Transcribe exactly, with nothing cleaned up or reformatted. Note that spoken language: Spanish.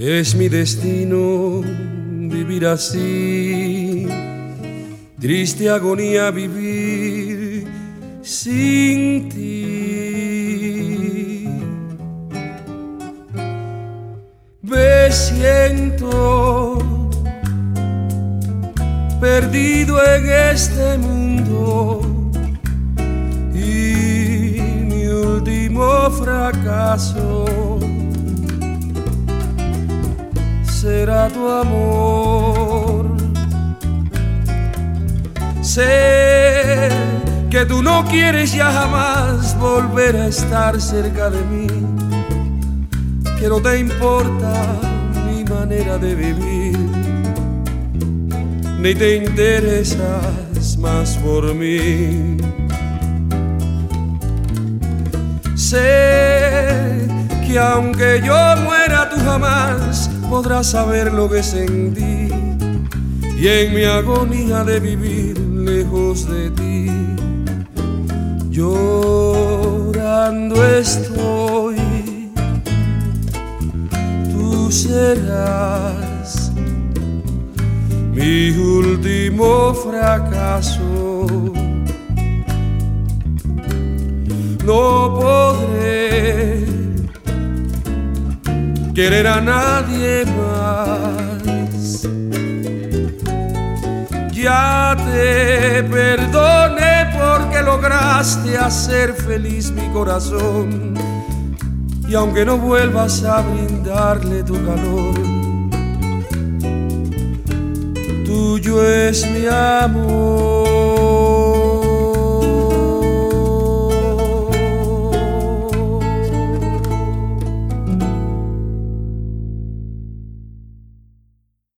Es mi destino vivir así, triste agonía vivir sin ti. Me siento perdido en este mundo y mi último fracaso será tu amor. Sé que tú no quieres ya jamás volver a estar cerca de mí, que no te importa mi manera de vivir, ni te interesas más por mí. Sé que aunque yo muera tú jamás podrás saber lo que sentí, y en mi agonía de vivir lejos de ti, llorando estoy. Tú serás mi último fracaso. No podré querer a nadie más. Ya te perdoné porque lograste hacer feliz mi corazón, y aunque no vuelvas a brindarle tu calor, tuyo es mi amor.